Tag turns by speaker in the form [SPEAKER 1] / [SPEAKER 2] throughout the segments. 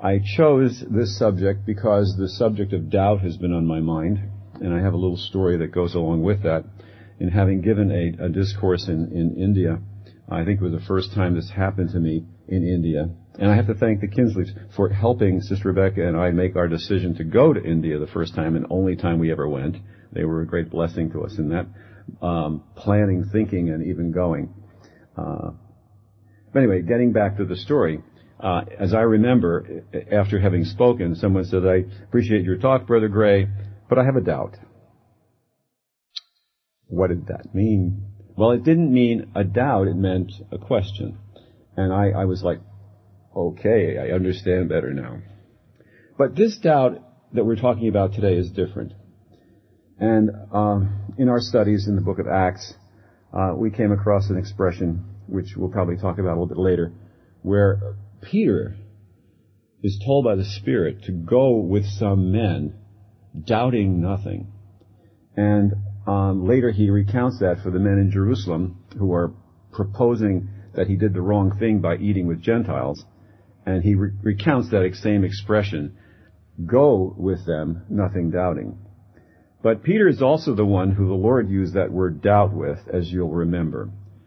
[SPEAKER 1] I chose this subject because the subject of doubt has been on my mind, and I have a little story that goes along with that. In having given a discourse in India, I think it was the first time this happened to me in India. And I have to thank the Kinsleys for helping Sister Rebecca and I make our decision to go to India the first time and only time we ever went. They were a great blessing to us in that, planning, thinking, and even going. But anyway, getting back to the story, as I remember, after having spoken, someone said, "I appreciate your talk, Brother Gray, but I have a doubt." What did that mean? Well, it didn't mean a doubt, it meant a question. And I was like, okay, I understand better now. But this doubt that we're talking about today is different. And in our studies in the book of Acts, we came across an expression, which we'll probably talk about a little bit later, where Peter is told by the Spirit to go with some men, doubting nothing. And later he recounts that for the men in Jerusalem who are proposing that he did the wrong thing by eating with Gentiles. And he recounts that same expression, go with them, nothing doubting. But Peter is also the one who the Lord used that word doubt with, as you'll remember.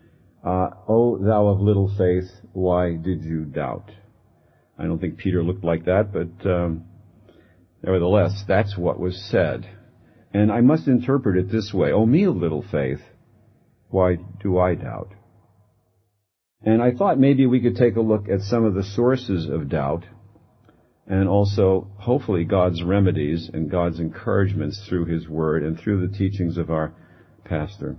[SPEAKER 1] O thou of little faith, why did you doubt? I don't think Peter looked like that, but nevertheless, that's what was said. And I must interpret it this way. O me of little faith, why do I doubt? And I thought maybe we could take a look at some of the sources of doubt and also, hopefully, God's remedies and God's encouragements through His Word and through the teachings of our pastor.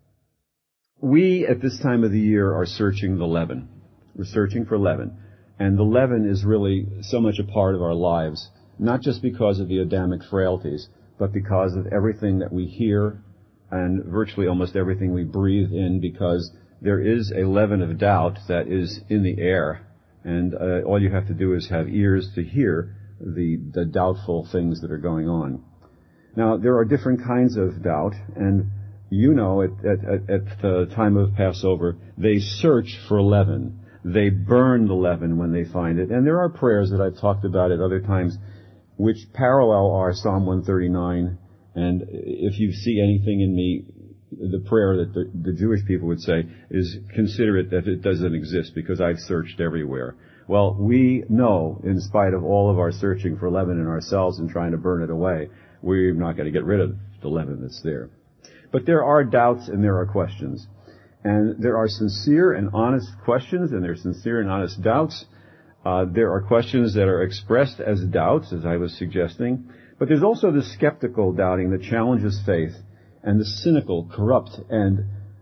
[SPEAKER 1] We, at this time of the year, are searching the leaven. We're searching for leaven. And the leaven is really so much a part of our lives, not just because of the Adamic frailties, but because of everything that we hear and virtually almost everything we breathe in, because there is a leaven of doubt that is in the air. And all you have to do is have ears to hear the doubtful things that are going on. Now, there are different kinds of doubt, and you know, at the time of Passover, they search for leaven. They burn the leaven when they find it. And there are prayers that I've talked about at other times which parallel our Psalm 139. And if you see anything in me, the prayer that the Jewish people would say is, consider it that it doesn't exist because I've searched everywhere. Well, we know, in spite of all of our searching for leaven in ourselves and trying to burn it away, we're not going to get rid of the leaven that's there. But there are doubts and there are questions. And there are sincere and honest questions, and there are sincere and honest doubts. There are questions that are expressed as doubts, as I was suggesting. But there's also the skeptical doubting that challenges faith, and the cynical, corrupt, and,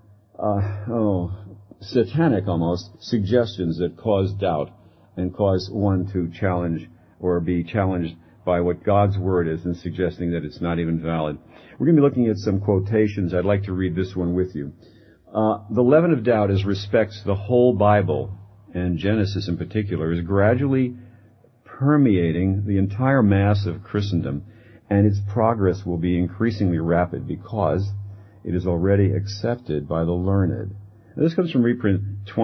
[SPEAKER 1] satanic almost, suggestions that cause doubt and cause one to challenge or be challenged by what God's Word is and suggesting that it's not even valid. We're going to be looking at some quotations. I'd like to read this one with you. The leaven of doubt, as respects the whole Bible, and Genesis in particular, is gradually permeating the entire mass of Christendom, and its progress will be increasingly rapid because it is already accepted by the learned. Now, this comes from reprint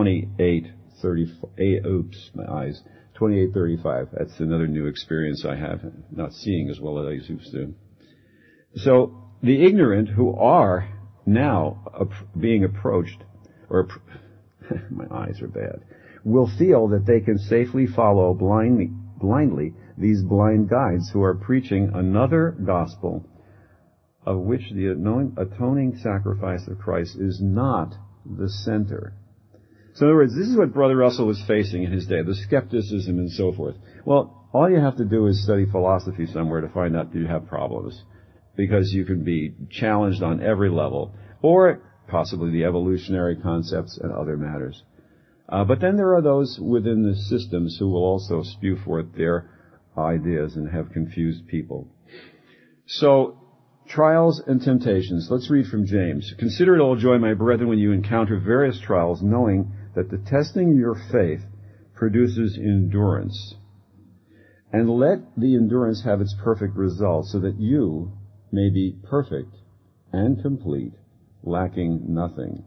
[SPEAKER 1] 2835. That's another new experience I have, not seeing as well as I used to. So, the ignorant who are now being approached, or my eyes are bad, will feel that they can safely follow blindly these blind guides who are preaching another gospel of which the atoning sacrifice of Christ is not the center. So in other words, this is what Brother Russell was facing in his day, the skepticism and so forth. Well, all you have to do is study philosophy somewhere to find out that you have problems, because you can be challenged on every level, or possibly the evolutionary concepts and other matters. But then there are those within the systems who will also spew forth their ideas and have confused people. So, trials and temptations. Let's read from James. Consider it all joy, my brethren, when you encounter various trials, knowing that the testing of your faith produces endurance. And let the endurance have its perfect result, so that you may be perfect and complete, lacking nothing.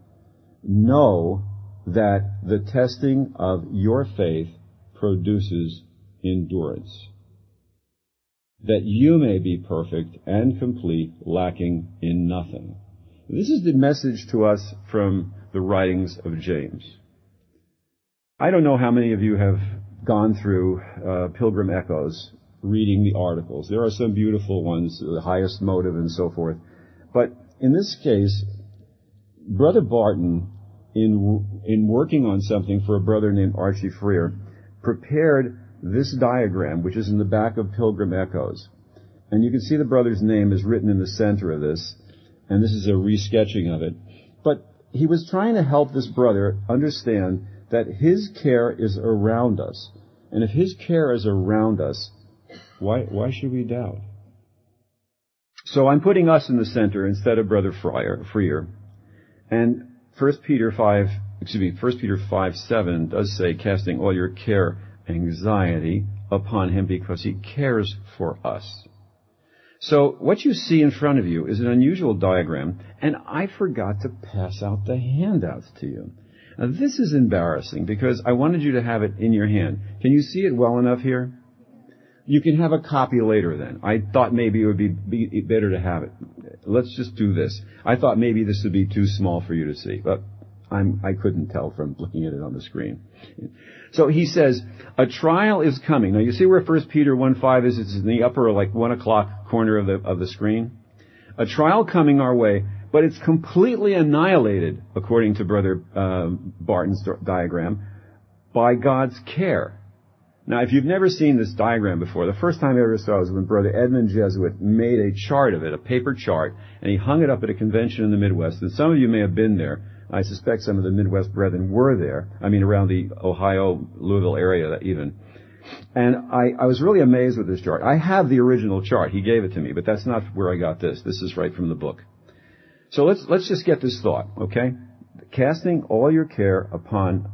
[SPEAKER 1] Know that the testing of your faith produces endurance, that you may be perfect and complete, lacking in nothing. This is the message to us from the writings of James. I don't know how many of you have gone through Pilgrim Echoes, reading the articles. There are some beautiful ones, the highest motive and so forth. But in this case, Brother Barton, in working on something for a brother named Archie Freer, prepared this diagram, which is in the back of Pilgrim Echoes. And you can see the brother's name is written in the center of this, and this is a resketching of it. But he was trying to help this brother understand that his care is around us. And if his care is around us, why should we doubt? So I'm putting us in the center instead of Brother Freer. And 1 Peter 5:7 does say, casting all your care, anxiety upon him because he cares for us. So what you see in front of you is an unusual diagram, and I forgot to pass out the handouts to you. Now this is embarrassing because I wanted you to have it in your hand. Can you see it well enough here? You can have a copy later then. I thought maybe it would be better to have it. Let's just do this. I thought maybe this would be too small for you to see, but I couldn't tell from looking at it on the screen. So he says, a trial is coming. Now you see where 1 Peter 1:5 is? It's in the upper 1 o'clock corner of the screen. A trial coming our way, but it's completely annihilated, according to Brother Barton's diagram, by God's care. Now, if you've never seen this diagram before, the first time I ever saw it was when Brother Edmund Jesuit made a chart of it, a paper chart, and he hung it up at a convention in the Midwest. And some of you may have been there. I suspect some of the Midwest brethren were there. I mean, around the Ohio, Louisville area even. And I was really amazed with this chart. I have the original chart. He gave it to me, but that's not where I got this. This is right from the book. So let's just get this thought, okay? Casting all your care upon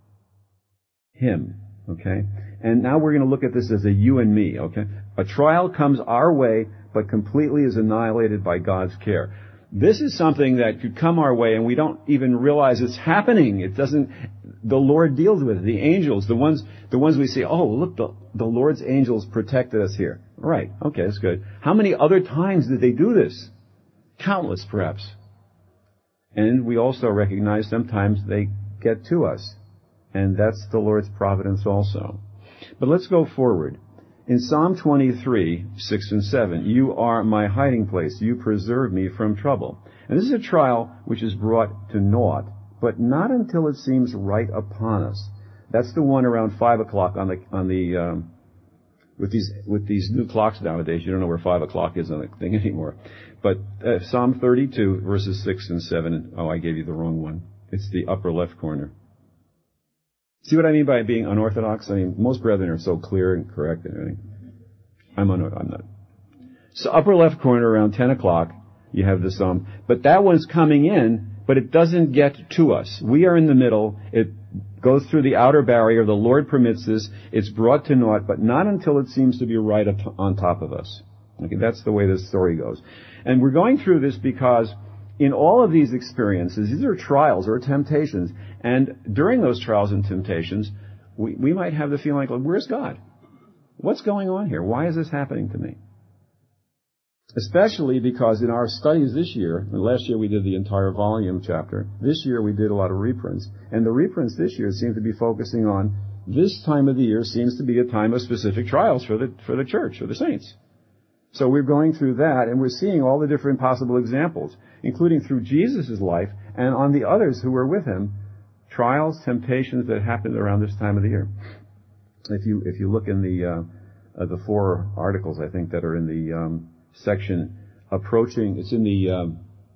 [SPEAKER 1] him, okay? And now we're going to look at this as a you and me, okay? A trial comes our way, but completely is annihilated by God's care. This is something that could come our way and we don't even realize it's happening. The Lord deals with it. The angels, the ones we see, oh, look, the Lord's angels protected us here. Right, okay, that's good. How many other times did they do this? Countless, perhaps. And we also recognize sometimes they get to us. And that's the Lord's providence also. But let's go forward. In Psalm 23, 6 and 7, you are my hiding place. You preserve me from trouble. And this is a trial which is brought to naught, but not until it seems right upon us. That's the one around 5 o'clock with these new clocks nowadays. You don't know where 5 o'clock is on the thing anymore. But Psalm 32, verses 6 and 7. Oh, I gave you the wrong one. It's the upper left corner. See what I mean by being unorthodox? I mean, most brethren are so clear and correct and everything. I'm not. So upper left corner around 10 o'clock, you have the psalm. But that one's coming in, but it doesn't get to us. We are in the middle. It goes through the outer barrier. The Lord permits this. It's brought to naught, but not until it seems to be right on top of us. Okay, that's the way this story goes. And we're going through this because in all of these experiences, these are trials or temptations, and during those trials and temptations, we might have the feeling like, where's God? What's going on here? Why is this happening to me? Especially because in our studies this year, last year we did the entire volume chapter, this year we did a lot of reprints, and the reprints this year seem to be focusing on this time of the year seems to be a time of specific trials for the church, for the saints. So we're going through that, and we're seeing all the different possible examples, including through Jesus' life and on the others who were with him, trials, temptations that happened around this time of the year. If you look in the 4 articles, I think, that are in the section approaching, it's in the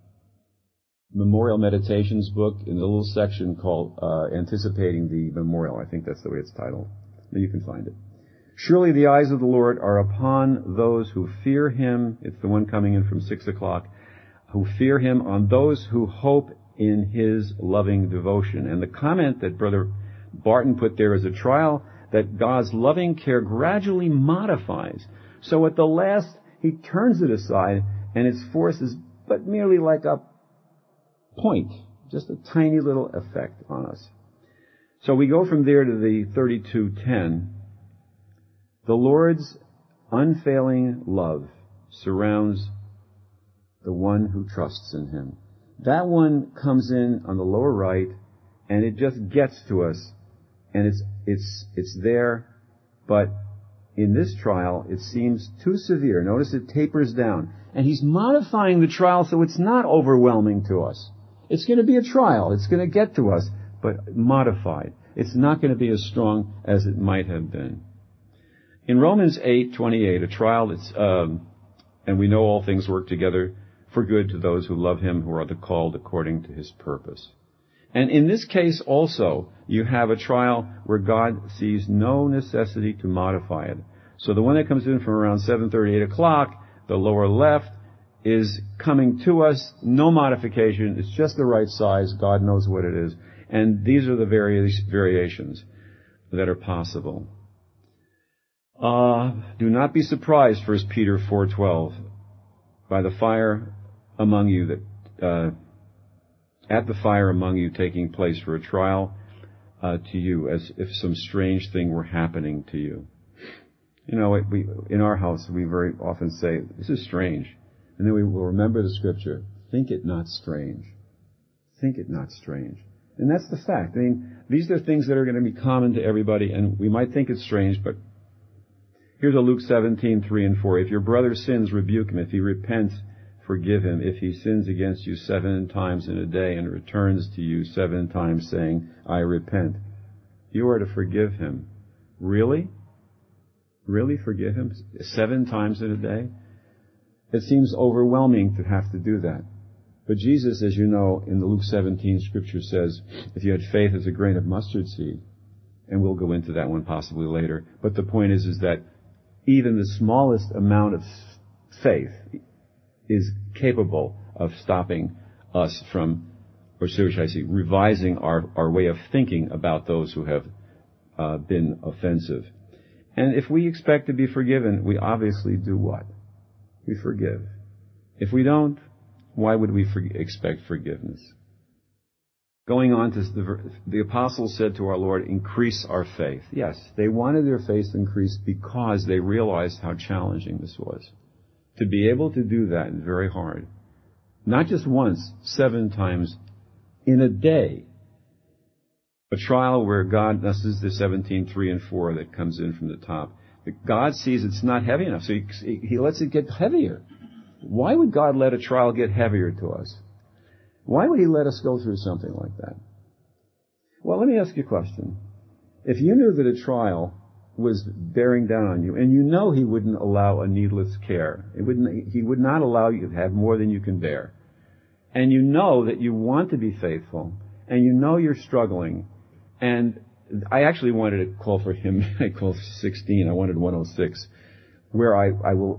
[SPEAKER 1] Memorial Meditations book, in the little section called Anticipating the Memorial. I think that's the way it's titled. You can find it. Surely the eyes of the Lord are upon those who fear him. It's the one coming in from 6 o'clock. Who fear him, on those who hope in his loving devotion. And the comment that Brother Barton put there is a trial that God's loving care gradually modifies. So at the last, he turns it aside, and its force is but merely like a point, just a tiny little effect on us. So we go from there to the 32:10. The Lord's unfailing love surrounds the one who trusts in Him. That one comes in on the lower right, and it just gets to us, and it's there, but in this trial, it seems too severe. Notice it tapers down. And He's modifying the trial so it's not overwhelming to us. It's going to be a trial. It's going to get to us, but modified. It's not going to be as strong as it might have been. In Romans 8:28, a trial that's, and we know all things work together for good to those who love Him, who are the called according to His purpose. And in this case also, you have a trial where God sees no necessity to modify it. So the one that comes in from around 7:30, 8 o'clock, the lower left, is coming to us, no modification. It's just the right size. God knows what it is. And these are the various variations that are possible. Do not be surprised, 1 Peter 4:12, by the fire among you at the fire among you taking place for a trial to you, as if some strange thing were happening to you. You know, in our house, we very often say, this is strange. And then we will remember the scripture, think it not strange. Think it not strange. And that's the fact. I mean, these are things that are going to be common to everybody, and we might think it's strange, but here's a Luke 17:3 and 4. If your brother sins, rebuke him. If he repents, forgive him. If he sins against you 7 times in a day and returns to you 7 times saying, I repent, you are to forgive him. Really? Really forgive him 7 times in a day? It seems overwhelming to have to do that. But Jesus, as you know, in the Luke 17 scripture says, if you had faith as a grain of mustard seed, and we'll go into that one possibly later, but the point is that even the smallest amount of faith is capable of stopping us from, or should I say, revising our way of thinking about those who have been offensive. And if we expect to be forgiven, we obviously do what? We forgive. If we don't, why would we expect forgiveness? Going on to the apostles said to our Lord, increase our faith. Yes, they wanted their faith increased because they realized how challenging this was. To be able to do that is very hard. Not just once, 7 times in a day. A trial where God, this is the 17:3 and 4 that comes in from the top. God sees it's not heavy enough, so He lets it get heavier. Why would God let a trial get heavier to us? Why would He let us go through something like that? Well, let me ask you a question. If you knew that a trial was bearing down on you, and you know He wouldn't allow a needless care, He would not allow you to have more than you can bear, and you know that you want to be faithful, and you know you're struggling, and I actually wanted to call for hymn, I called 16, I wanted 106, where I will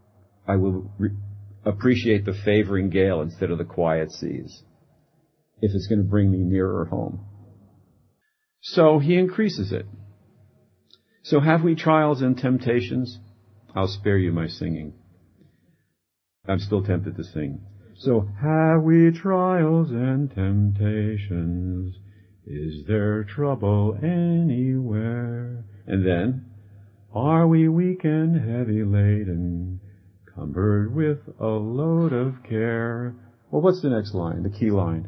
[SPEAKER 1] appreciate the favoring gale instead of the quiet seas, if it's going to bring me nearer home. So He increases it. So have we trials and temptations? I'll spare you my singing. I'm still tempted to sing. So have we trials and temptations? Is there trouble anywhere? And then, are we weak and heavy laden, cumbered with a load of care? Well, what's the next line, the key line?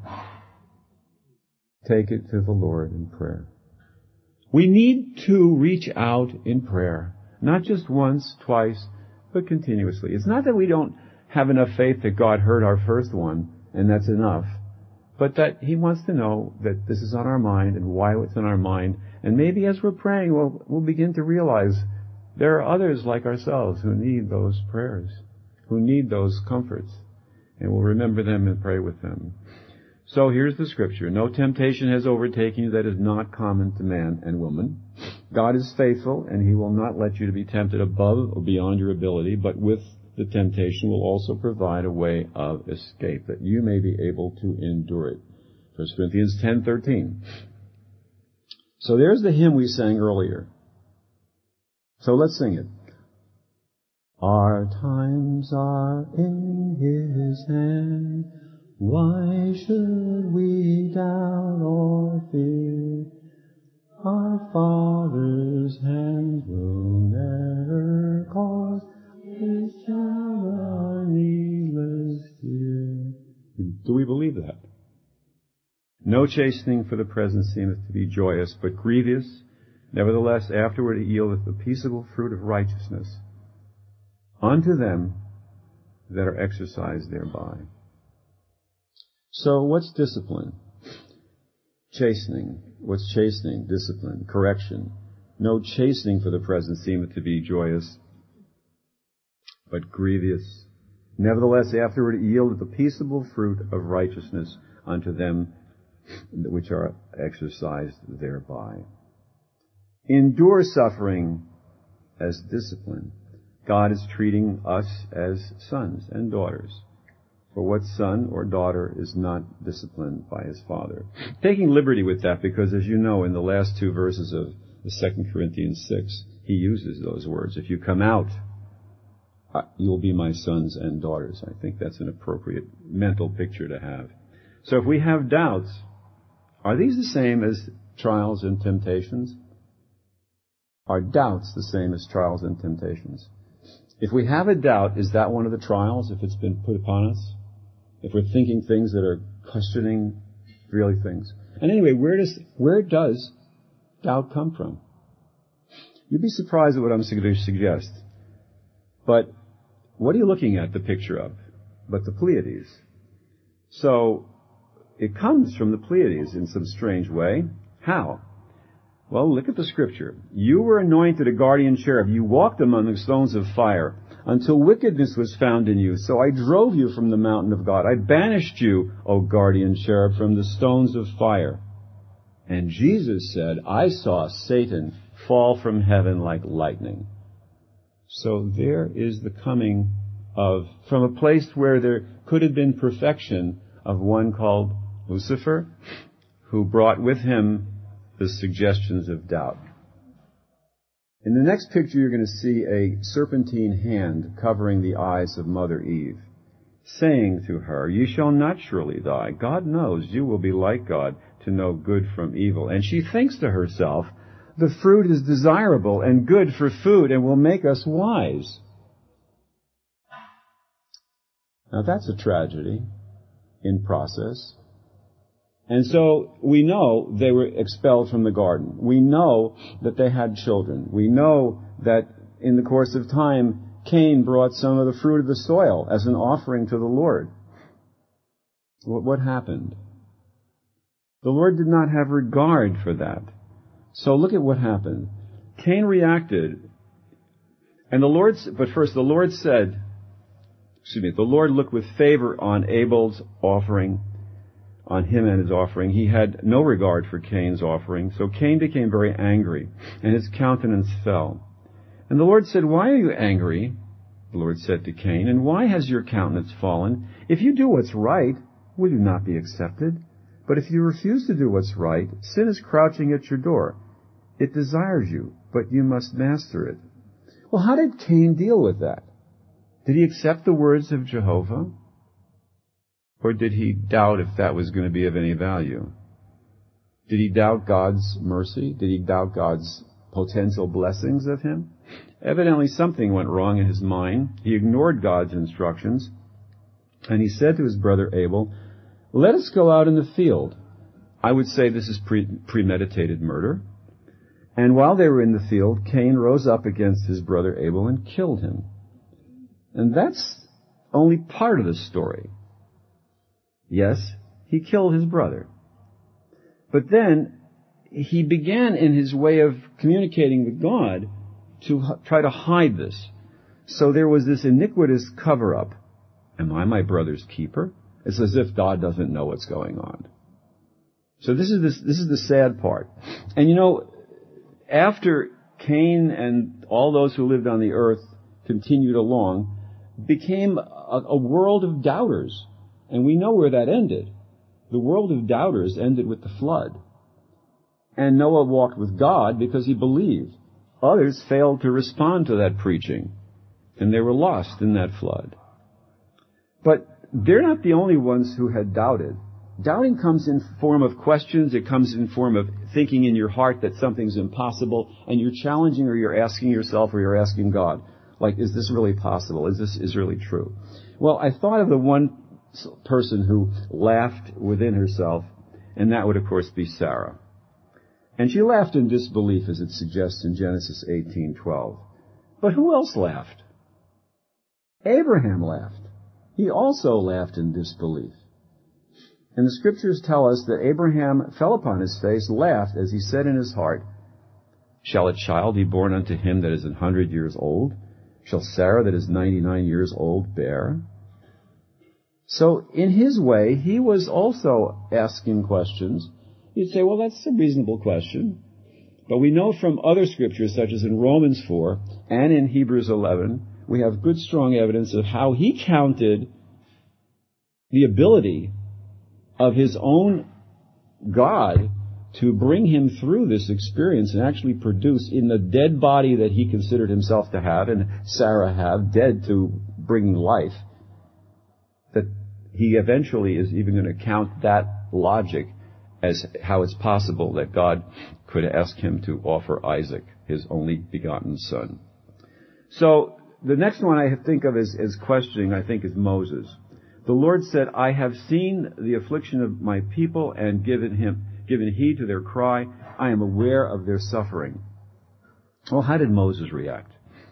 [SPEAKER 1] Take it to the Lord in prayer. We need to reach out in prayer, not just once, twice, but continuously. It's not that we don't have enough faith that God heard our first one, and that's enough, but that He wants to know that this is on our mind and why it's on our mind. And maybe as we're praying, we'll begin to realize there are others like ourselves who need those prayers, who need those comforts, and we'll remember them and pray with them. So here's the scripture. No temptation has overtaken you that is not common to man and woman. God is faithful, and He will not let you to be tempted above or beyond your ability, but with the temptation will also provide a way of escape, that you may be able to endure it. 1 Corinthians 10:13. So there's the hymn we sang earlier. So let's sing it. Our times are in His hand. Why should we doubt or fear? Our Father's hand will never cause His child our needless fear. Do we believe that? No chastening for the present seemeth to be joyous, but grievous. Nevertheless, afterward it yieldeth the peaceable fruit of righteousness unto them that are exercised thereby. So what's discipline? Chastening. What's chastening? Discipline. Correction. No chastening for the present seemeth to be joyous, but grievous. Nevertheless, afterward it yieldeth the peaceable fruit of righteousness unto them which are exercised thereby. Endure suffering as discipline. God is treating us as sons and daughters. For what son or daughter is not disciplined by his father? Taking liberty with that, because as you know, in the last two verses of the 2 Corinthians 6, he uses those words. If you come out, you'll be my sons and daughters. I think that's an appropriate mental picture to have. So if we have doubts, are these the same as trials and temptations? Are doubts the same as trials and temptations? If we have a doubt, is that one of the trials if it's been put upon us? If we're thinking things that are questioning really things? And anyway, where does doubt come from? You'd be surprised at what I'm going to suggest. But what are you looking at the picture of? But the Pleiades. So it comes from the Pleiades in some strange way. How? Well, look at the scripture. You were anointed a guardian cherub. You walked among the stones of fire until wickedness was found in you. So I drove you from the mountain of God. I banished you, O guardian cherub, from the stones of fire. And Jesus said, I saw Satan fall from heaven like lightning. So there is the coming of, from a place where there could have been perfection, of one called Lucifer, who brought with him the suggestions of doubt. In the next picture, you're going to see a serpentine hand covering the eyes of Mother Eve, saying to her, you shall not surely die. God knows you will be like God to know good from evil. And she thinks to herself, the fruit is desirable and good for food and will make us wise. Now that's a tragedy in process. And so we know they were expelled from the garden. We know that they had children. We know that in the course of time, Cain brought some of the fruit of the soil as an offering to the Lord. What happened? The Lord did not have regard for that. So look at what happened. Cain reacted, and the Lord looked with favor on Abel's offering, on him and his offering. He had no regard for Cain's offering. So Cain became very angry, and his countenance fell. And the Lord said, why are you angry? The Lord said to Cain, and why has your countenance fallen? If you do what's right, will you not be accepted? But if you refuse to do what's right, sin is crouching at your door. It desires you, but you must master it. Well, how did Cain deal with that? Did he accept the words of Jehovah? Or did he doubt if that was going to be of any value? Did he doubt God's mercy? Did he doubt God's potential blessings of him? Evidently something went wrong in his mind. He ignored God's instructions. And he said to his brother Abel, let us go out in the field. I would say this is premeditated murder. And while they were in the field, Cain rose up against his brother Abel and killed him. And that's only part of the story. Yes, he killed his brother. But then he began in his way of communicating with God to try to hide this. So there was this iniquitous cover-up. Am I my brother's keeper? It's as if God doesn't know what's going on. So this is the sad part. And you know, after Cain and all those who lived on the earth continued along, became a world of doubters. And we know where that ended. The world of doubters ended with the flood. And Noah walked with God because he believed. Others failed to respond to that preaching, and they were lost in that flood. But they're not the only ones who had doubted. doubting comes in form of questions. It comes in form of thinking in your heart that something's impossible, and you're challenging, or you're asking yourself, or you're asking God, like, is this really possible? Is this really true? Well, I thought of the one person who laughed within herself, and that would, of course, be Sarah. And she laughed in disbelief, as it suggests in Genesis 18:12. But who else laughed? Abraham laughed. He also laughed in disbelief. And the Scriptures tell us that Abraham fell upon his face, laughed, as he said in his heart, "Shall a child be born unto him that is 100 years old? Shall Sarah that is 99 years old bear?" So in his way, he was also asking questions. You'd say, well, that's a reasonable question. But we know from other Scriptures, such as in Romans 4 and in Hebrews 11, we have good, strong evidence of how he counted the ability of his own God to bring him through this experience and actually produce in the dead body that he considered himself to have, and Sarah have, dead to bring life, that he eventually is even going to count that logic as how it's possible that God could ask him to offer Isaac, his only begotten son. So the next one I think of as questioning, I think, is Moses. The Lord said, "I have seen the affliction of my people and given heed to their cry. I am aware of their suffering." Well, how did Moses react?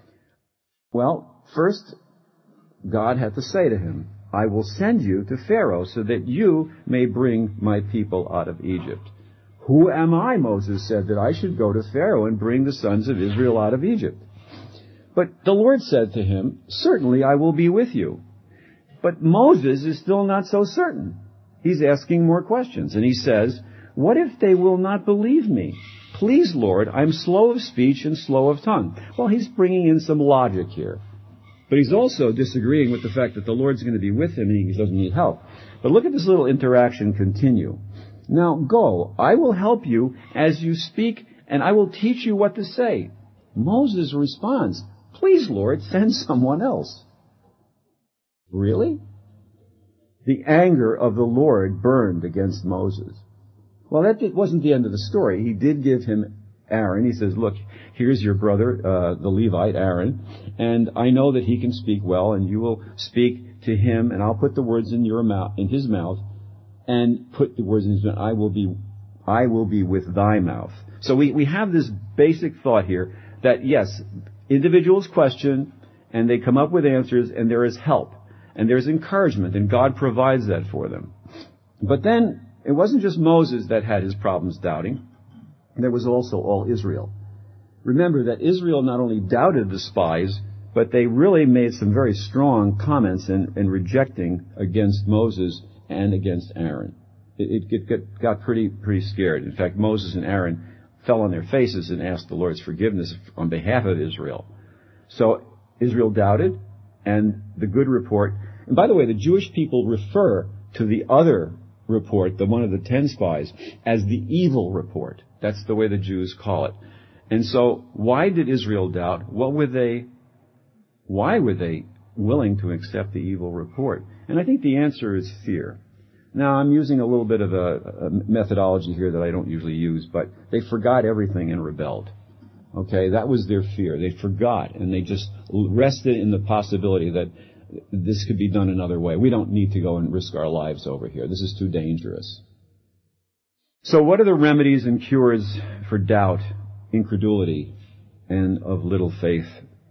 [SPEAKER 1] Well, first, God had to say to him, "I will send you to Pharaoh so that you may bring my people out of Egypt." "Who am I," Moses said, "that I should go to Pharaoh and bring the sons of Israel out of Egypt?" But the Lord said to him, "Certainly I will be with you." But Moses is still not so certain. He's asking more questions. And he says, "What if they will not believe me? Please, Lord, I'm slow of speech and slow of tongue." Well, he's bringing in some logic here. But he's also disagreeing with the fact that the Lord's going to be with him and he doesn't need help. But look at this little interaction continue. "Now go, I will help you as you speak, and I will teach you what to say." Moses responds, "Please, Lord, send someone else." Really? The anger of the Lord burned against Moses. Well, that wasn't the end of the story. He did give him Aaron. He says, "Look, here's your brother, the Levite, Aaron, and I know that he can speak well, and you will speak to him, and I'll put the words in your mouth, in his mouth, and put the words in his mouth. I will be with thy mouth." So we have this basic thought here that, yes, individuals question, and they come up with answers, and there is help, and there's encouragement, and God provides that for them. But then, it wasn't just Moses that had his problems doubting. There was also all Israel. Remember that Israel not only doubted the spies, but they really made some very strong comments in rejecting against Moses and against Aaron. It got pretty scared. In fact, Moses and Aaron fell on their faces and asked the Lord's forgiveness on behalf of Israel. So Israel doubted, and the good report. And by the way, the Jewish people refer to the other report, the one of the 10 spies, as the evil report. That's the way the Jews call it. And so, why did Israel doubt? Why were they willing to accept the evil report? And I think the answer is fear. Now, I'm using a little bit of a methodology here that I don't usually use, but they forgot everything and rebelled. Okay, that was their fear. They forgot, and they just rested in the possibility that this could be done another way. We don't need to go and risk our lives over here. This is too dangerous. So what are the remedies and cures for doubt, incredulity, and of little faith?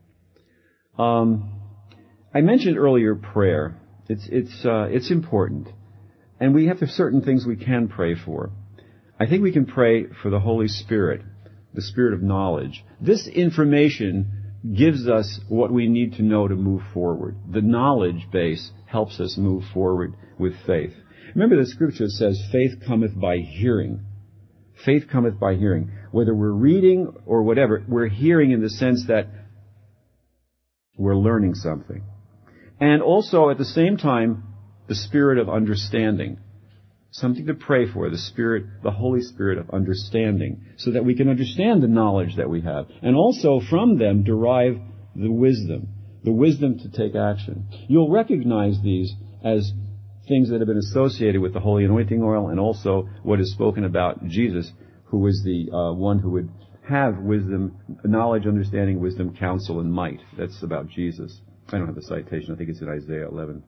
[SPEAKER 1] I mentioned earlier prayer. It's important. And we have certain things we can pray for. I think we can pray for the Holy Spirit, the Spirit of knowledge. This information gives us what we need to know to move forward. The knowledge base helps us move forward with faith. Remember the Scripture says, faith cometh by hearing. Faith cometh by hearing. Whether we're reading or whatever, we're hearing in the sense that we're learning something. And also, at the same time, the Spirit of understanding. Something to pray for, the Holy Spirit of understanding, so that we can understand the knowledge that we have. And also from them derive the wisdom to take action. You'll recognize these as things that have been associated with the holy anointing oil, and also what is spoken about Jesus, who is the one who would have wisdom, knowledge, understanding, wisdom, counsel, and might. That's about Jesus. I don't have the citation. I think it's in Isaiah 11.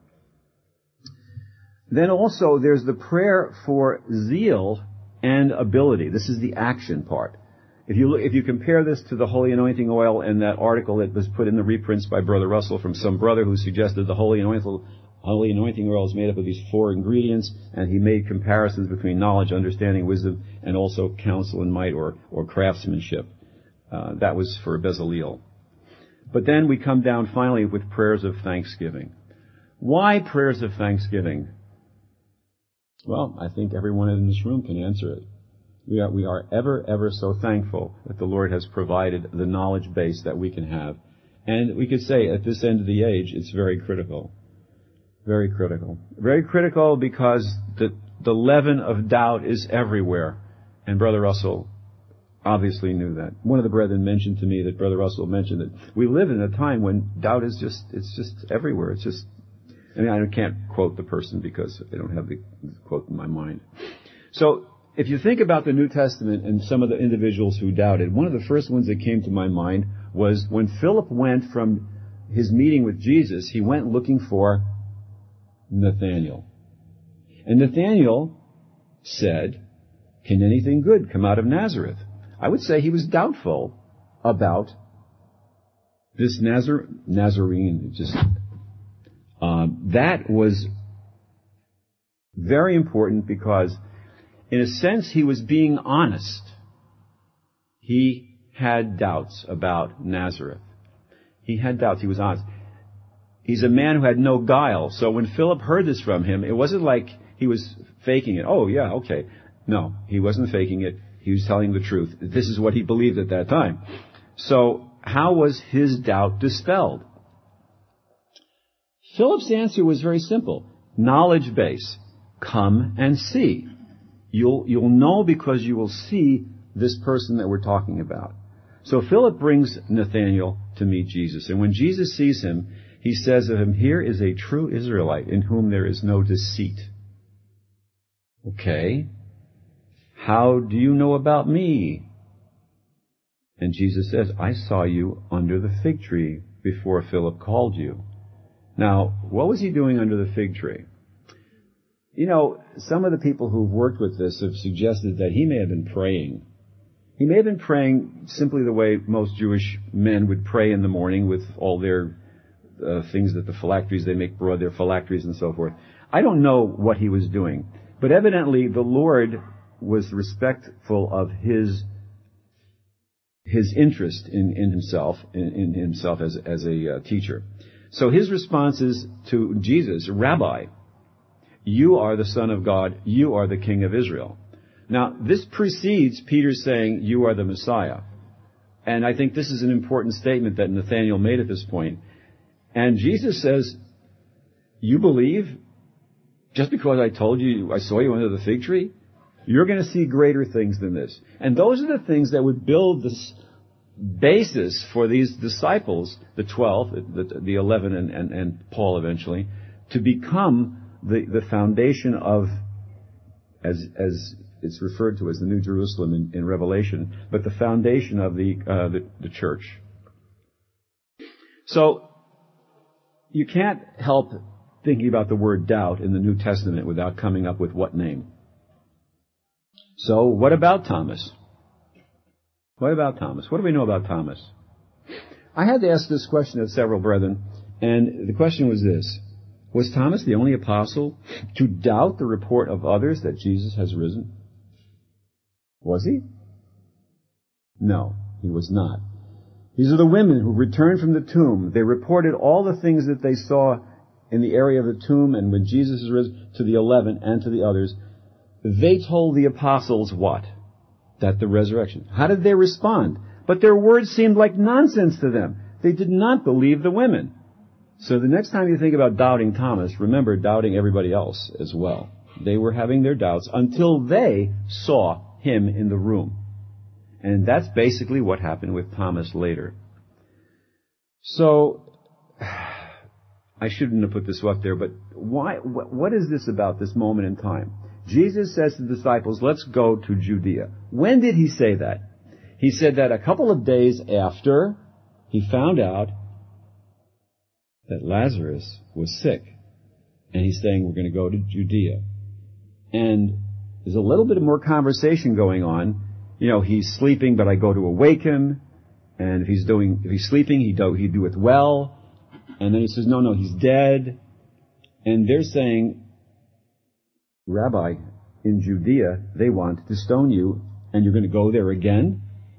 [SPEAKER 1] Then also there's the prayer for zeal and ability. This is the action part. If you compare this to the holy anointing oil and that article that was put in the reprints by Brother Russell from some brother who suggested the holy anointing oil is made up of these 4 ingredients, and he made comparisons between knowledge, understanding, wisdom, and also counsel and might or craftsmanship. That was for Bezaleel. But then we come down finally with prayers of thanksgiving. Why prayers of thanksgiving? Well, I think everyone in this room can answer it. We are ever so thankful that the Lord has provided the knowledge base that we can have. And we could say at this end of the age, it's very critical. Very critical. Very critical because the leaven of doubt is everywhere. And Brother Russell obviously knew that. One of the brethren mentioned to me that Brother Russell mentioned that we live in a time when doubt is it's just everywhere. It's just, I mean, I can't quote the person because I don't have the quote in my mind. So, if you think about the New Testament and some of the individuals who doubted, one of the first ones that came to my mind was when Philip went from his meeting with Jesus, he went looking for Nathanael. And Nathanael said, "Can anything good come out of Nazareth?" I would say he was doubtful about this Nazarene. That was very important because in a sense, he was being honest. He had doubts about Nazareth. He had doubts. He was honest. He's a man who had no guile. So when Philip heard this from him, it wasn't like he was faking it. Oh, yeah, okay. No, he wasn't faking it. He was telling the truth. This is what he believed at that time. So how was his doubt dispelled? Philip's answer was very simple. Knowledge base. Come and see. You'll know because you will see this person that we're talking about. So Philip brings Nathanael to meet Jesus. And when Jesus sees him, he says of him, "Here is a true Israelite in whom there is no deceit." Okay. How do you know about me? And Jesus says, "I saw you under the fig tree before Philip called you." Now, what was he doing under the fig tree? You know, some of the people who've worked with this have suggested that he may have been praying. He may have been praying simply the way most Jewish men would pray in the morning with all their things that the phylacteries, they make broad, their phylacteries and so forth. I don't know what he was doing. But evidently the Lord was respectful of his interest in himself as a teacher. So his response is to Jesus, "Rabbi, you are the Son of God. You are the King of Israel." Now, this precedes Peter saying, "You are the Messiah." And I think this is an important statement that Nathanael made at this point. And Jesus says, "You believe just because I told you, I saw you under the fig tree? You're going to see greater things than this." And those are the things that would build this basis for these disciples, the 12, the 11, and Paul eventually, to become the foundation of, as it's referred to as the New Jerusalem in Revelation, but the foundation of the church. So you can't help thinking about the word doubt in the New Testament without coming up with what name? So what about Thomas? What about Thomas? What do we know about Thomas? I had to ask this question of several brethren, and the question was this: was Thomas the only apostle to doubt the report of others that Jesus has risen? Was he? No, he was not. These are the women who returned from the tomb. They reported all the things that they saw in the area of the tomb, and when Jesus is risen, to the 11 and to the others. They told the apostles what? That the resurrection. How did they respond? But their words seemed like nonsense to them. They did not believe the women. So the next time you think about doubting Thomas, remember doubting everybody else as well. They were having their doubts until they saw him in the room. And that's basically what happened with Thomas later. So, I I shouldn't have put this up there, but why? What is this about, this moment in time? Jesus says to the disciples, let's go to Judea. When did he say that? He said that a couple of days after he found out that Lazarus was sick. And he's saying, we're going to go to Judea. And there's a little bit more conversation going on. You know, he's sleeping, but I go to awake him. And if he's sleeping, he do it well. And then he says, no, he's dead. And they're saying, Rabbi, in Judea, they want to stone you, and you're going to go there again?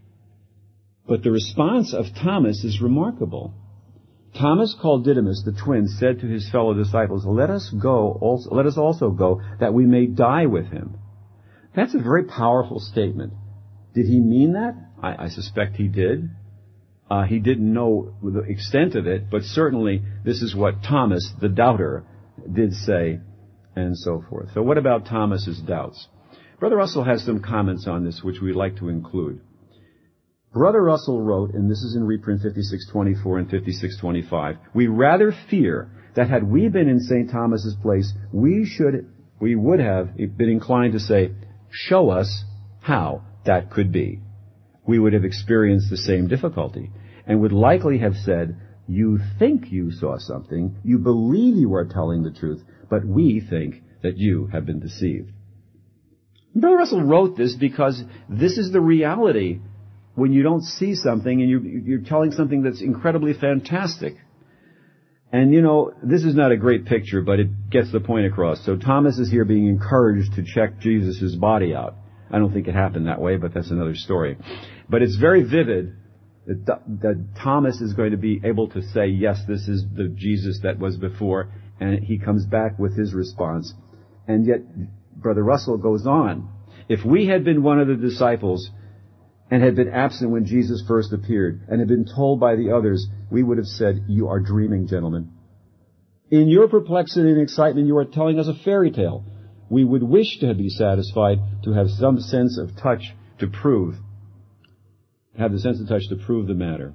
[SPEAKER 1] But the response of Thomas is remarkable. Thomas, called Didymus, the twin, said to his fellow disciples, let us also go, that we may die with him. That's a very powerful statement. Did he mean that? I suspect he did. He didn't know the extent of it, but certainly this is what Thomas, the doubter, did say, and so forth. So what about Thomas's doubts? Brother Russell has some comments on this, which we'd like to include. Brother Russell wrote, and this is in reprint 5624 and 5625, we rather fear that had we been in St. Thomas's place, we would have been inclined to say, show us how that could be. We would have experienced the same difficulty, and would likely have said, you think you saw something, you believe you are telling the truth, but we think that you have been deceived. Brother Russell wrote this because this is the reality when you don't see something and you're telling something that's incredibly fantastic. And you know, this is not a great picture, but it gets the point across. So Thomas is here being encouraged to check Jesus' body out. I don't think it happened that way, but that's another story. But it's very vivid that Thomas is going to be able to say, yes, this is the Jesus that was before, and he comes back with his response. And yet, Brother Russell goes on. If we had been one of the disciples and had been absent when Jesus first appeared and had been told by the others, we would have said, you are dreaming, gentlemen. In your perplexity and excitement, you are telling us a fairy tale. We would wish to be satisfied, to have some sense of touch to prove the matter.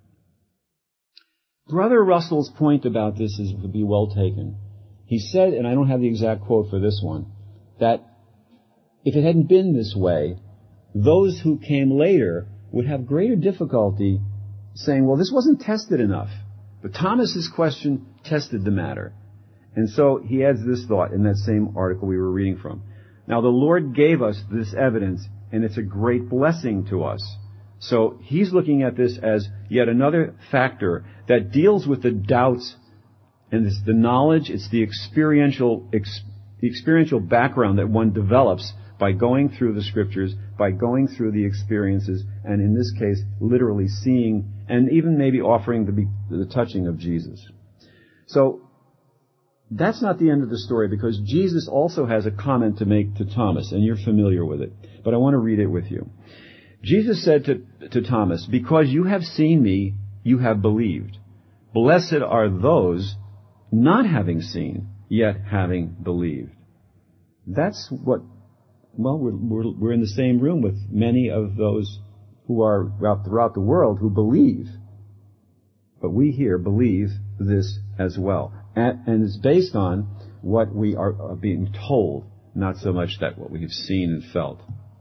[SPEAKER 1] Brother Russell's point about this would be well taken. He said, and I don't have the exact quote for this one, that if it hadn't been this way, those who came later would have greater difficulty saying, well, this wasn't tested enough. But Thomas's question tested the matter. And so he adds this thought in that same article we were reading from. Now, the Lord gave us this evidence, and it's a great blessing to us. So he's looking at this as yet another factor that deals with the doubts, and it's the knowledge, it's the experiential background that one develops by going through the Scriptures, by going through the experiences, and in this case, literally seeing, and even maybe offering the touching of Jesus. So, that's not the end of the story, because Jesus also has a comment to make to Thomas, and you're familiar with it. But I want to read it with you. Jesus said to Thomas, because you have seen me, you have believed. Blessed are those not having seen, yet having believed. That's what, well, we're in the same room with many of those who are throughout the world who believe. But we here believe this as well. And it's based on what we are being told, not so much that what we have seen and felt.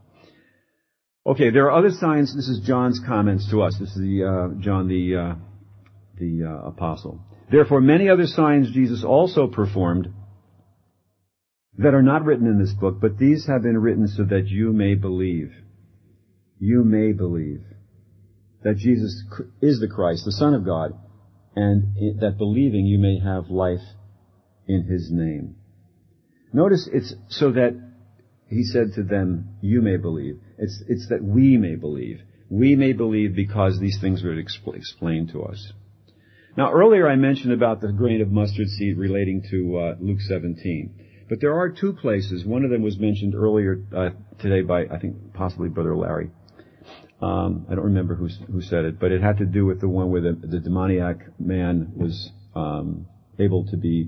[SPEAKER 1] Okay, there are other signs. This is John's comments to us. This is John the apostle. Therefore, many other signs Jesus also performed that are not written in this book, but these have been written so that you may believe. You may believe that Jesus is the Christ, the Son of God, and that believing you may have life in His name. Notice it's so that He said to them, you may believe. It's that we may believe. We may believe because these things were explained to us. Now, earlier I mentioned about the grain of mustard seed relating to Luke 17. But there are two places. One of them was mentioned earlier today by, I think, possibly Brother Larry. I don't remember who said it, but it had to do with the one where the demoniac man was able to be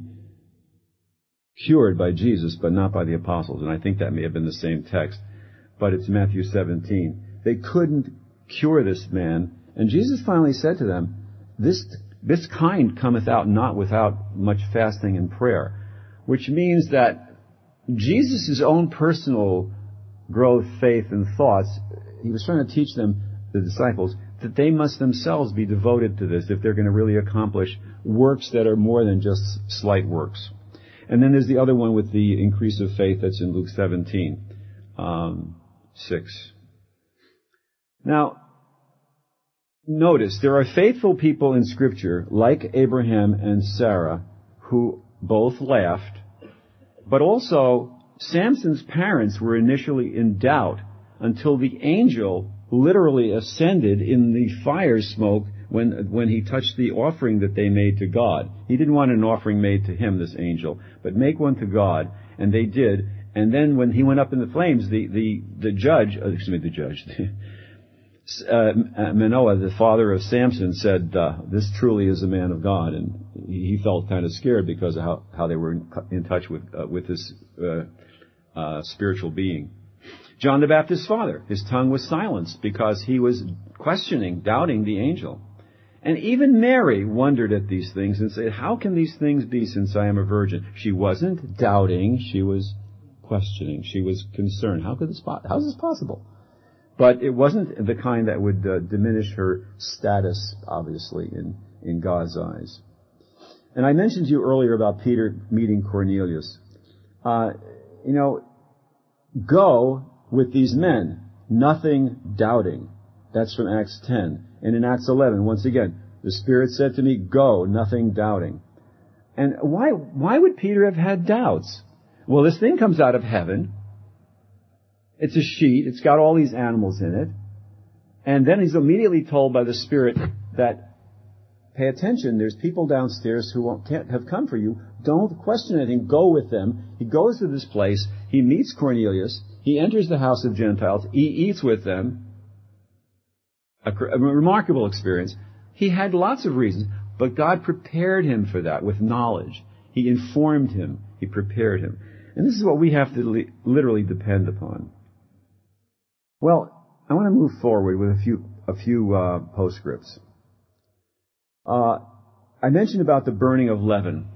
[SPEAKER 1] cured by Jesus, but not by the apostles. And I think that may have been the same text. But it's Matthew 17. They couldn't cure this man. And Jesus finally said to them, this This kind cometh out not without much fasting and prayer, which means that Jesus' own personal growth, faith, and thoughts, he was trying to teach them, the disciples, that they must themselves be devoted to this if they're going to really accomplish works that are more than just slight works. And then there's the other one with the increase of faith that's in Luke 17, 6. Now, notice, there are faithful people in Scripture, like Abraham and Sarah, who both laughed, but also Samson's parents were initially in doubt until the angel literally ascended in the fire smoke when he touched the offering that they made to God. He didn't want an offering made to him, this angel, but make one to God, and they did. And then when he went up in the flames, Manoah, the father of Samson, said, this truly is a man of God, and he felt kind of scared because of how they were in touch with this spiritual being. John the Baptist's father, his tongue was silenced because he was questioning, doubting the angel. And even Mary wondered at these things and said, how can these things be since I am a virgin? She wasn't doubting, she was questioning, she was concerned. How is this possible? But it wasn't the kind that would diminish her status, obviously, in God's eyes. And I mentioned to you earlier about Peter meeting Cornelius. Go with these men, nothing doubting. That's from Acts 10. And in Acts 11, once again, the Spirit said to me, go, nothing doubting. And why would Peter have had doubts? Well, this thing comes out of heaven. It's a sheet. It's got all these animals in it. And then he's immediately told by the Spirit that, pay attention, there's people downstairs who can't have come for you. Don't question anything. Go with them. He goes to this place. He meets Cornelius. He enters the house of Gentiles. He eats with them. A remarkable experience. He had lots of reasons, but God prepared him for that with knowledge. He informed him. He prepared him. And this is what we have to literally depend upon. Well, I want to move forward with a few postscripts. I mentioned about the burning of leaven.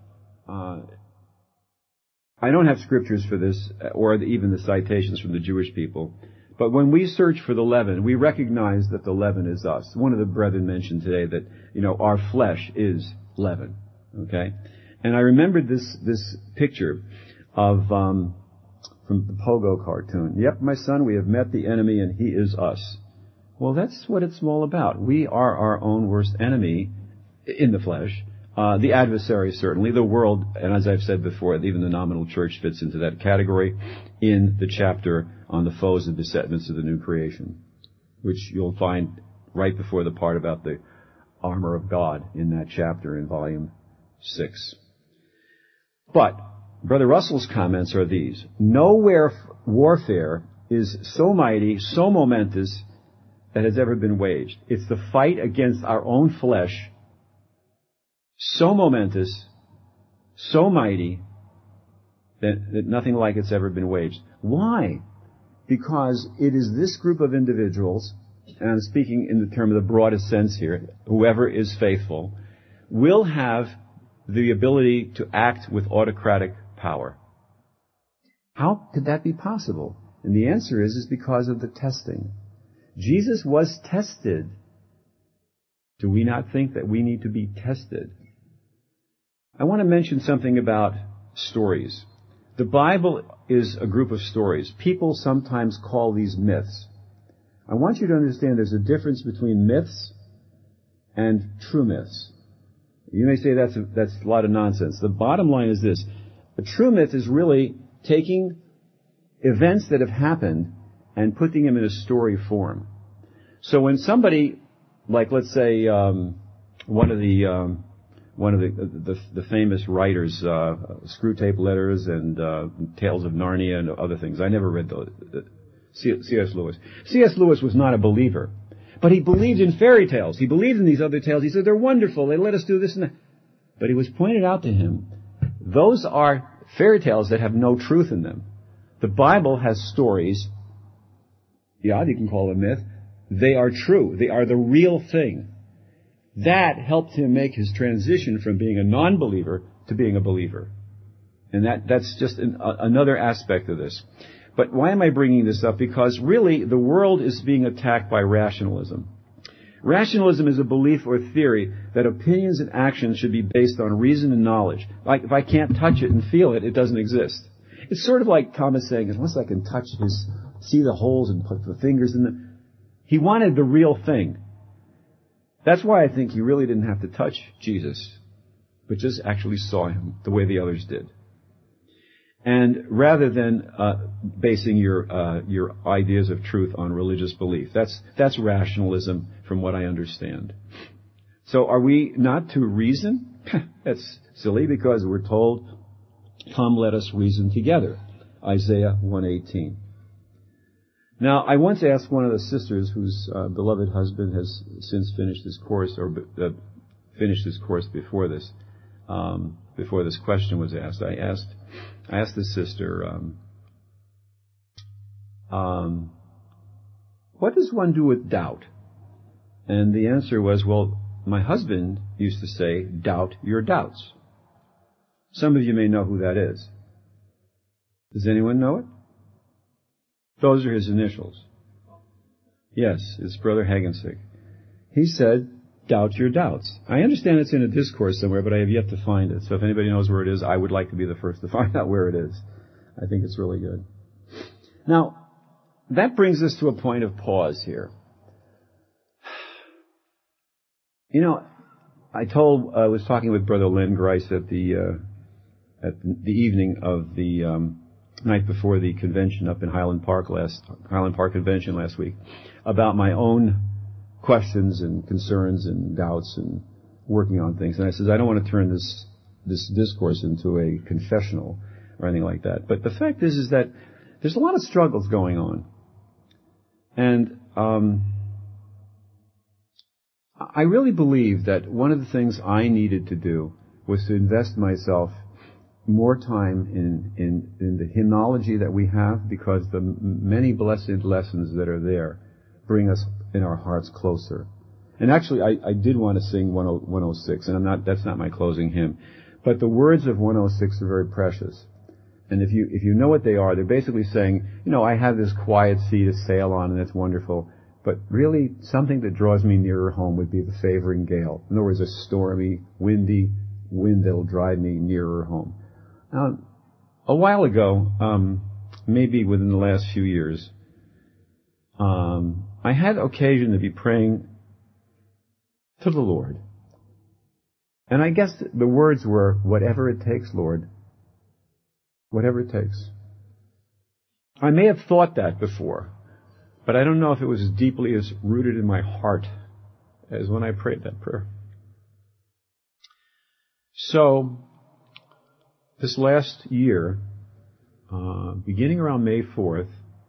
[SPEAKER 1] I don't have scriptures for this, or even the citations from the Jewish people. But when we search for the leaven, we recognize that the leaven is us. One of the brethren mentioned today that, our flesh is leaven. Okay? And I remembered this picture of, from the Pogo cartoon. Yep, my son, we have met the enemy and he is us. Well, that's what it's all about. We are our own worst enemy in the flesh. The adversary, certainly. The world, and as I've said before, even the nominal church fits into that category in the chapter on the foes and besetments of the new creation, which you'll find right before the part about the armor of God in that chapter in volume 6. But Brother Russell's comments are these. No warfare is so mighty, so momentous, that has ever been waged. It's the fight against our own flesh, so momentous, so mighty, that nothing like it's ever been waged. Why? Because it is this group of individuals, and I'm speaking in the term of the broadest sense here, whoever is faithful, will have the ability to act with autocratic power. How could that be possible? And the answer is because of the testing. Jesus was tested. Do we not think that we need to be tested? I want to mention something about stories. The Bible is a group of stories. People sometimes call these myths. I want you to understand there's a difference between myths and true myths. You may say that's a lot of nonsense. The bottom line is this. A true myth is really taking events that have happened and putting them in a story form. So when somebody, like let's say one of the famous writers, Screwtape Letters and Tales of Narnia and other things. I never read those. C.S. Lewis. C.S. Lewis was not a believer, but he believed in fairy tales. He believed in these other tales. He said they're wonderful. They let us do this and that. But it was pointed out to him, those are fairy tales that have no truth in them. The Bible has stories. Yeah, you can call them myth. They are true. They are the real thing. that helped him make his transition from being a non-believer to being a believer. And that's just another aspect of this. But why am I bringing this up? Because really, the world is being attacked by rationalism. Rationalism is a belief or theory that opinions and actions should be based on reason and knowledge. Like, if I can't touch it and feel it, it doesn't exist. It's sort of like Thomas saying, unless I can touch his, see the holes and put the fingers in them. He wanted the real thing. That's why I think he really didn't have to touch Jesus, but just actually saw him the way the others did. And rather than basing your ideas of truth on religious belief, that's rationalism from what I understand. So are we not to reason? That's silly, because we're told, "Come, let us reason together." Isaiah 1:18. Now, I once asked one of the sisters whose beloved husband has since finished his course, or finished his course before this question was asked. I asked the sister, what does one do with doubt? And the answer was, well, my husband used to say, doubt your doubts. Some of you may know who that is. Does anyone know it? Those are his initials. Yes, it's Brother Hagensick. He said, doubt your doubts. I understand it's in a discourse somewhere, but I have yet to find it. So if anybody knows where it is, I would like to be the first to find out where it is. I think it's really good. Now, that brings us to a point of pause here. You know, I was talking with Brother Len Grice at the evening of the night before the convention up in Highland Park Convention last week, about my own questions and concerns and doubts and working on things. And I said, I don't want to turn this discourse into a confessional or anything like that. But the fact is that there's a lot of struggles going on. And I really believe that one of the things I needed to do was to invest myself more time in the hymnology that we have, because the many blessed lessons that are there bring us in our hearts closer. And actually, I did want to sing 106, and that's not my closing hymn. But the words of 106 are very precious. And if you know what they are, they're basically saying, I have this quiet sea to sail on, and it's wonderful. But really, something that draws me nearer home would be the favoring gale. In other words, a stormy, windy wind that'll drive me nearer home. Now, a while ago, maybe within the last few years, I had occasion to be praying to the Lord. And I guess the words were, whatever it takes, Lord. Whatever it takes. I may have thought that before, but I don't know if it was as deeply as rooted in my heart as when I prayed that prayer. So, this last year, beginning around May 4th,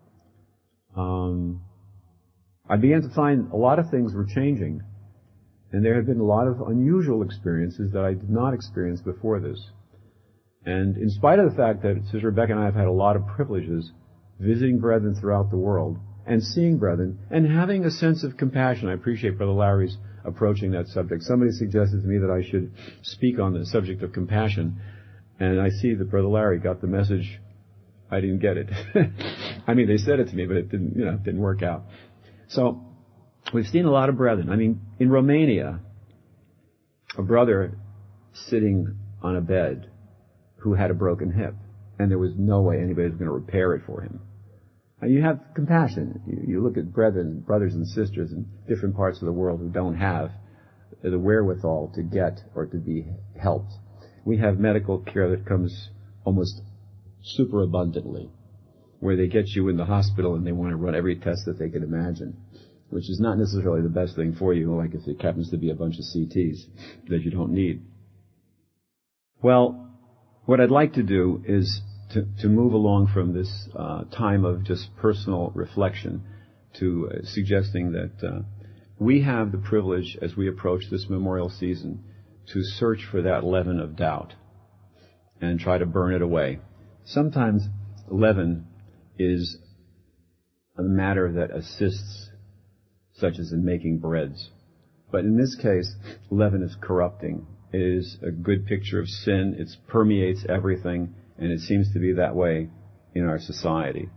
[SPEAKER 1] I began to find a lot of things were changing. And there have been a lot of unusual experiences that I did not experience before this. And in spite of the fact that Sister Rebecca and I have had a lot of privileges visiting brethren throughout the world and seeing brethren and having a sense of compassion, I appreciate Brother Larry's approaching that subject. Somebody suggested to me that I should speak on the subject of compassion, and I see that Brother Larry got the message. I didn't get it. I mean, they said it to me, but it didn't work out. So, we've seen a lot of brethren. I mean, in Romania, a brother sitting on a bed who had a broken hip, and there was no way anybody was going to repair it for him. And you have compassion. You look at brothers and sisters in different parts of the world who don't have the wherewithal to get or to be helped. We have medical care that comes almost superabundantly, where they get you in the hospital and they want to run every test that they can imagine, which is not necessarily the best thing for you, like if it happens to be a bunch of CTs that you don't need. Well, what I'd like to do is to move along from this time of just personal reflection to suggesting that we have the privilege, as we approach this memorial season, to search for that leaven of doubt and try to burn it away. Sometimes leaven is a matter that assists, such as in making breads. But in this case, leaven is corrupting. It is a good picture of sin. It permeates everything, and it seems to be that way in our society.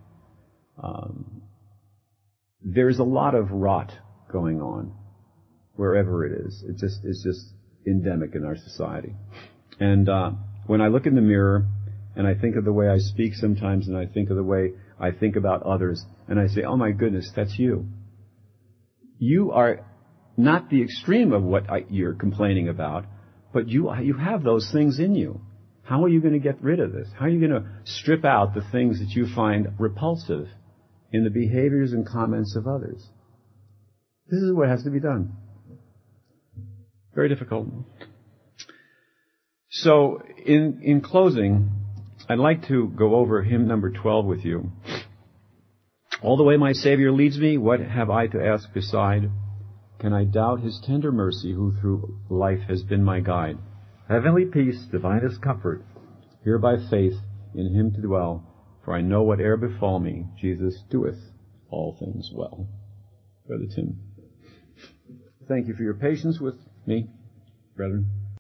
[SPEAKER 1] There's a lot of rot going on wherever it is. It's just endemic in our society. And when I look in the mirror and I think of the way I speak sometimes, and I think of the way I think about others, and I say, oh my goodness, that's you. You are not the extreme of what you're complaining about, but you have those things in you. How are you going to get rid of this? How are you going to strip out the things that you find repulsive in the behaviors and comments of others? This is what has to be done. Very difficult. So, in closing, I'd like to go over hymn number 12 with you. All the way my Savior leads me, what have I to ask beside? Can I doubt His tender mercy, who through life has been my guide?
[SPEAKER 2] Heavenly peace, divinest comfort,
[SPEAKER 1] here by faith in Him to dwell, for I know whate'er befall me, Jesus doeth all things well. Brother Tim, thank you for your patience with me, brethren.